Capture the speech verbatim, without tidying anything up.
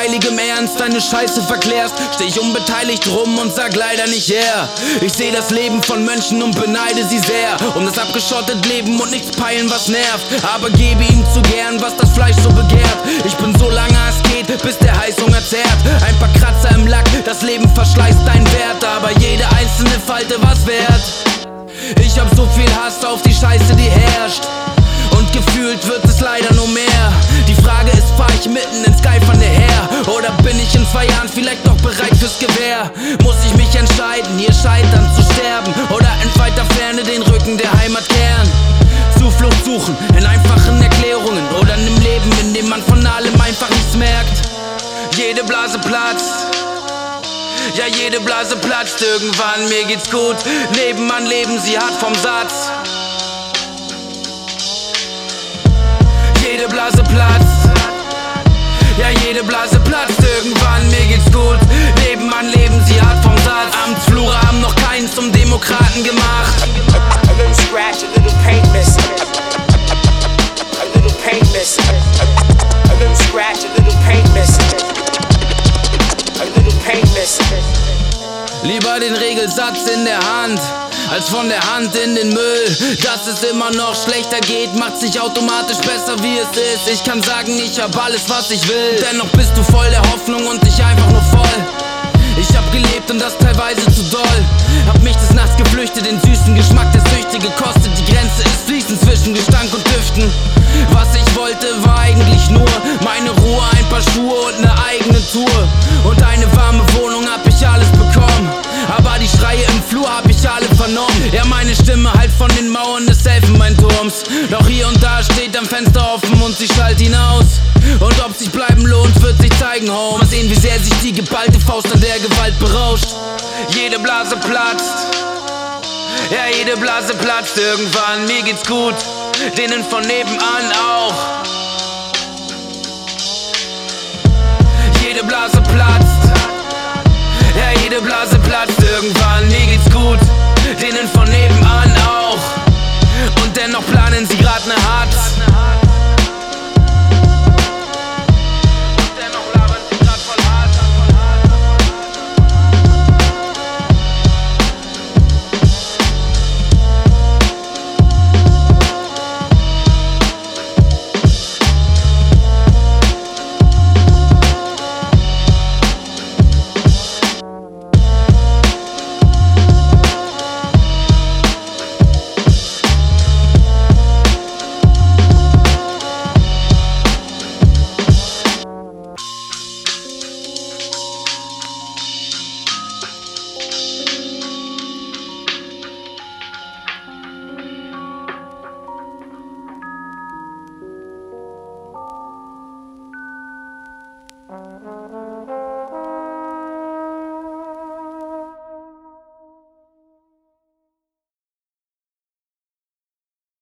heiligem Ernst deine Scheiße verklärst, steh ich unbeteiligt rum und sag leider nicht her. Ich seh das Leben von Mönchen und beneide sie sehr, um das abgeschottet Leben und nichts peilen, was nervt, aber gebe ihm zu gern, was das Fleisch so begehrt. Ich bin so lange es geht, bis der Heißhunger zerrt. Ein paar Kratzer im Lack, das Leben verschleißt deinen Wert, aber jede einzelne Falte was wert. Ich hab so viel Hass auf die Scheiße, die herrscht, und gefühlt wird es leider nur mehr. Die Frage ist, fahr ich mitten ins Geifernde her, oder bin ich in zwei Jahren vielleicht noch bereit fürs Gewehr? Muss ich mich entscheiden, hier scheitern zu sterben, oder in weiter Ferne den Rücken der Heimat kehren? Zuflucht suchen in einfachen Erklärungen, oder in einem Leben, in dem man von allem einfach nichts merkt. Jede Blase platzt, ja jede Blase platzt irgendwann, mir geht's gut. Nebenan leben sie hart vom Satz. Jede Blase platzt, ja jede Blase platzt irgendwann, mir geht's gut. Nebenan leben sie hart vom Satz. Amtsflure haben noch keinen zum Demokraten gemacht. A little scratch, a little paint missing. A little paint missing. A little scratch, a little paint missing. A little paint missing. Lieber den Regelsatz in der Hand, als von der Hand in den Müll. Dass es immer noch schlechter geht, macht sich automatisch besser, wie es ist. Ich kann sagen, ich hab alles, was ich will. Dennoch bist du voll der Hoffnung und ich einfach nur voll. Ich hab gelebt und das teilweise zu doll. Hab mich des Nachts geflüchtet, den süßen Geschmack der Süchte gekostet. Die Grenze ist fließend zwischen Gestank und Düften. Was ich wollte, war eigentlich nur meine Ruhe, ein paar Schuhe und ne eigene Tour. Und eine warme Wohnung hab ich alles bekommen, aber die Schreie im Flur hab ich alle vernommen. Ja, meine Stimme halt von den Mauern des Elfenbeinturms. Doch hier und da steht am Fenster offen und sie schallt hinaus. Und ob sich bleiben lohnt, wird sich zeigen, Home. Mal sehen, wie sehr sich die geballte Faust an der Gewalt berauscht. Jede Blase platzt, ja jede Blase platzt irgendwann, mir geht's gut, denen von nebenan auch. Jede Blase platzt, ja jede Blase platzt irgendwann, mir geht's gut, denen von nebenan